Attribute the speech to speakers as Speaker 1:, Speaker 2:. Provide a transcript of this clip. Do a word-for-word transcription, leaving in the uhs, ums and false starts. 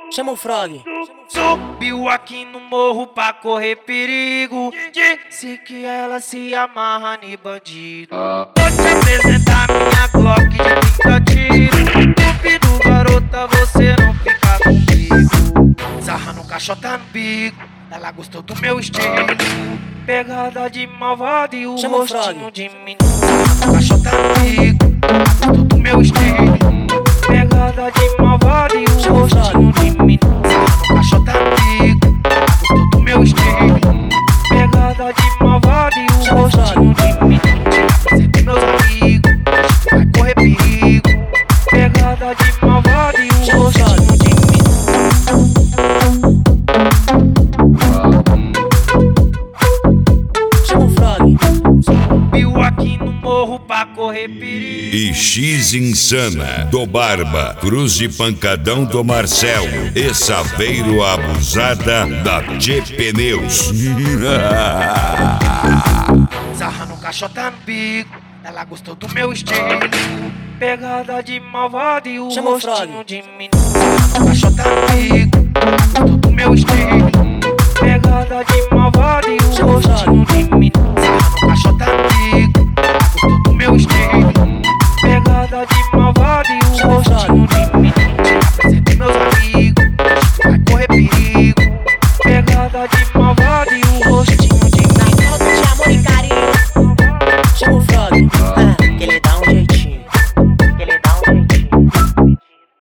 Speaker 1: Chama o frog.
Speaker 2: Subiu aqui no morro pra correr perigo. Disse que ela se amarra em bandido. Vou te apresentar minha Glock de trinta tiros. Duvido, garota, você não fica comigo. Sarra no caixota no bico, ela gostou do meu estilo. Pegada de malvado e o
Speaker 1: Chama o
Speaker 2: rostinho
Speaker 1: frog.
Speaker 2: de menino. Sarra no caixota no bico, ela gostou do meu estilo. Pegada de malvado e o
Speaker 1: Chama o
Speaker 2: rostinho
Speaker 1: frog.
Speaker 2: de menino. Caixota no bico, gostou do meu estilo. Pegada de malvado e o
Speaker 1: Chama o
Speaker 2: rostinho de menino. Você tem meus amigos, vai correr perigo. Pegada de malvado e o
Speaker 1: Chama o
Speaker 2: rostinho
Speaker 1: frog.
Speaker 2: de menino.
Speaker 1: Chama o frog.
Speaker 2: Subiu aqui no morro pra correr perigo.
Speaker 3: E X Insana, do Barba, Cruz de Pancadão do Marcelo e Saveiro Abusada da G Pneus.
Speaker 2: Sarra no caixota no bico, ela gostou do meu estilo. Pegada de malvado e o
Speaker 1: Chama o
Speaker 2: rostinho
Speaker 1: frog.
Speaker 2: de menino. Sarra no caixota no bico, ela gostou do meu estilo. Pegada de malvado e o
Speaker 1: Chama o
Speaker 2: rostinho
Speaker 1: frog.
Speaker 2: de menino. Sarra no caixota no